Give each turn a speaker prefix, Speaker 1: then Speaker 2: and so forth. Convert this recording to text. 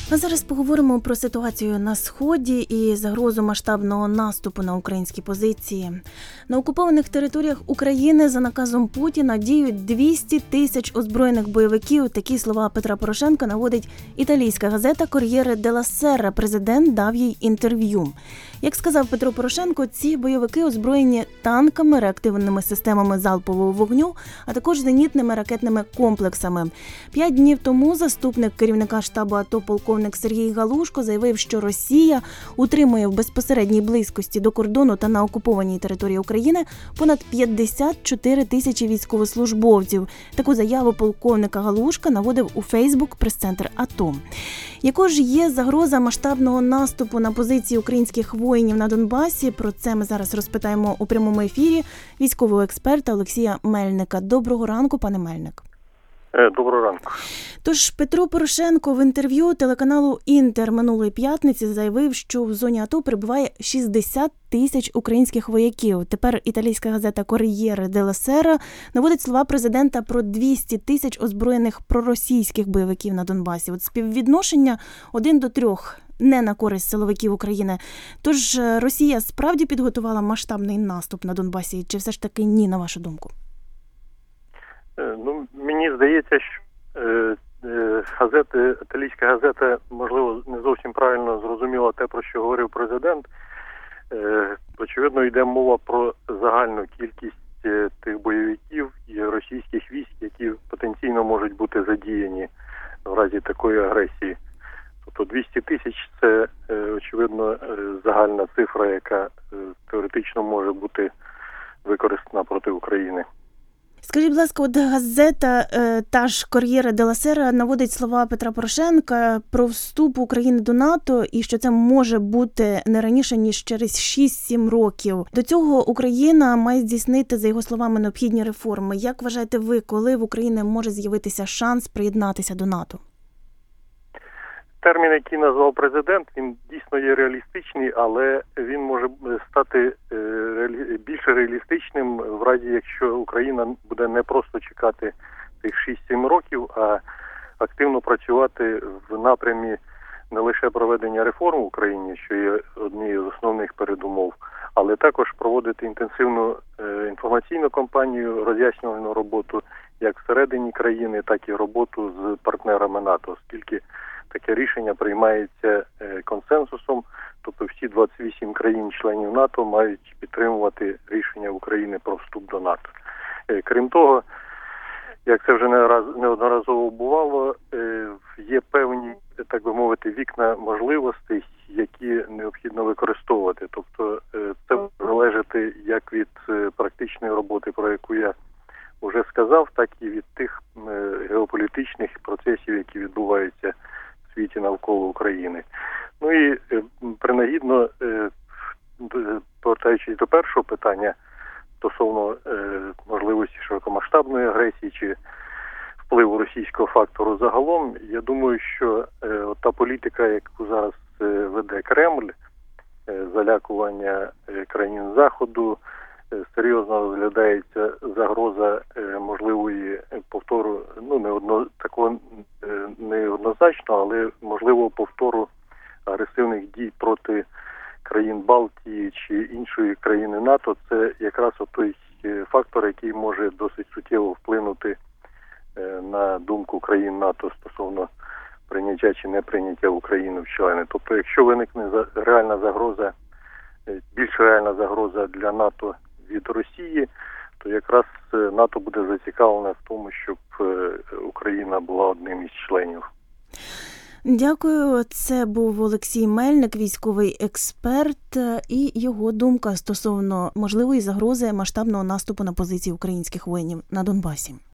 Speaker 1: А зараз поговоримо про ситуацію на Сході і загрозу масштабного наступу на українські позиції. На окупованих територіях України за наказом Путіна діють 200 тисяч озброєних бойовиків. Такі слова Петра Порошенка наводить італійська газета «Кор'єре делла Сера». Президент дав їй інтерв'ю. Як сказав Петро Порошенко, ці бойовики озброєні танками, реактивними системами залпового вогню, а також зенітними ракетними комплексами. 5 днів тому заступник керівника штабу АТО полковник Сергій Галушко заявив, що Росія утримує в безпосередній близькості до кордону та на окупованій території України понад 54 тисячі військовослужбовців. Таку заяву полковника Галушка наводив у Фейсбук прес-центр АТО. Якою ж є загроза масштабного наступу на позиції українських воїнів на Донбасі? Про це ми зараз розпитаємо у прямому ефірі військового експерта Олексія Мельника. Доброго ранку, пане Мельник.
Speaker 2: Доброго ранку.
Speaker 1: Тож Петро Порошенко в інтерв'ю телеканалу «Інтер» минулої п'ятниці заявив, що в зоні АТО перебуває 60 тисяч українських вояків. Тепер італійська газета «Кор'єре делла Сера» наводить слова президента про 200 тисяч озброєних проросійських бойовиків на Донбасі. От співвідношення 1:3 не на користь силовиків України. Тож Росія справді підготувала масштабний наступ на Донбасі, чи все ж таки ні, на вашу думку?
Speaker 2: Мені здається, що італійська газета, можливо, не зовсім правильно зрозуміла те, про що говорив президент. Очевидно, йде мова про загальну кількість тих бойовиків і російських військ, які потенційно можуть бути задіяні в разі такої агресії. Тобто 200 тисяч – це, очевидно, загальна цифра, яка теоретично може бути використана проти України.
Speaker 1: Скажіть, будь ласка, от газета та ж «Кор'єре делла Сера» наводить слова Петра Порошенка про вступ України до НАТО і що це може бути не раніше, ніж через 6-7 років. До цього Україна має здійснити, за його словами, необхідні реформи. Як вважаєте ви, коли в Україні може з'явитися шанс приєднатися до НАТО?
Speaker 2: Термін, який назвав президент, він дійсно є реалістичний, але він може стати більш реалістичним в разі, якщо Україна буде не просто чекати тих 6-7 років, а активно працювати в напрямі не лише проведення реформ в Україні, що є однією з основних передумов, але також проводити інтенсивну інформаційну кампанію, роз'яснювальну роботу як всередині країни, так і роботу з партнерами НАТО, оскільки таке рішення приймається консенсусом, тобто всі 28 країн-членів НАТО мають підтримувати рішення України про вступ до НАТО. Крім того, як це вже неодноразово бувало, є певні, так би мовити, вікна можливостей, які необхідно використовувати. Тобто це буде залежати як від практичної роботи, про яку я вже сказав, так і від тих геополітичних процесів, які відбуваються в світі навколо України. Ну і принагідно, повертаючись до першого питання стосовно можливості широкомасштабної агресії чи впливу російського фактору загалом, я думаю, що та політика, яку зараз веде Кремль, залякування країн Заходу, серйозно розглядається загроза можливої повтору, неоднозначно, але можливого повтору агресивних дій проти країн Балтії чи іншої країни НАТО. Це якраз той фактор, який може досить суттєво вплинути на думку країн НАТО стосовно прийняття чи неприйняття України в члени. Тобто, якщо виникне більш реальна загроза для НАТО від Росії, то якраз НАТО буде зацікавлене в тому, щоб Україна була одним із членів.
Speaker 1: Дякую. Це був Олексій Мельник, військовий експерт, і його думка стосовно можливої загрози масштабного наступу на позиції українських воїнів на Донбасі.